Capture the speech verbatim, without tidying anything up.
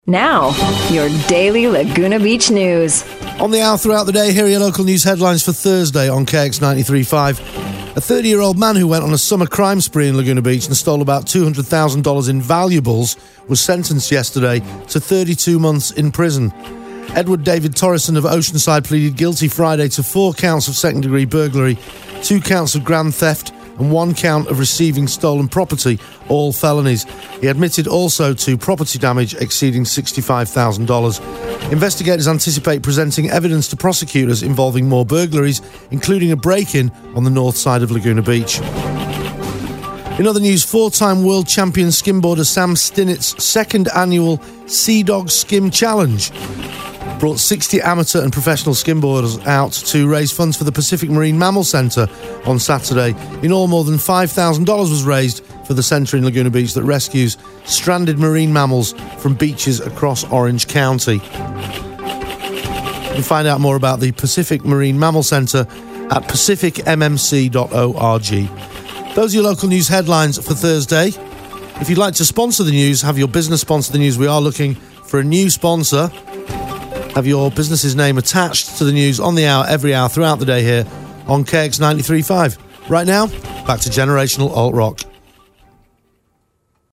Now, your daily Laguna Beach news. On the hour throughout the day, here are your local news headlines for Thursday on K X ninety-three point five. A thirty-year-old man who went on a summer crime spree in Laguna Beach and stole about two hundred thousand dollars in valuables was sentenced yesterday to thirty-two months in prison. Edward David Torreson of Oceanside pleaded guilty Friday to four counts of second-degree burglary, two counts of grand theft, and one count of receiving stolen property, all felonies. He admitted also to property damage exceeding sixty-five thousand dollars. Investigators anticipate presenting evidence to prosecutors involving more burglaries, including a break-in on the north side of Laguna Beach. In other news, four-time world champion skimboarder Sam Stinnett's second annual Sea Dog Skim Challenge brought sixty amateur and professional skimboarders out to raise funds for the Pacific Marine Mammal Centre on Saturday. In all, more than five thousand dollars was raised for the centre in Laguna Beach that rescues stranded marine mammals from beaches across Orange County. You can find out more about the Pacific Marine Mammal Centre at pacific m m c dot org. Those are your local news headlines for Thursday. If you'd like to sponsor the news, have your business sponsor the news, we are looking for a new sponsor. Have your business's name attached to the news on the hour, every hour throughout the day here on K X ninety-three point five. Right now, back to Generational Alt Rock.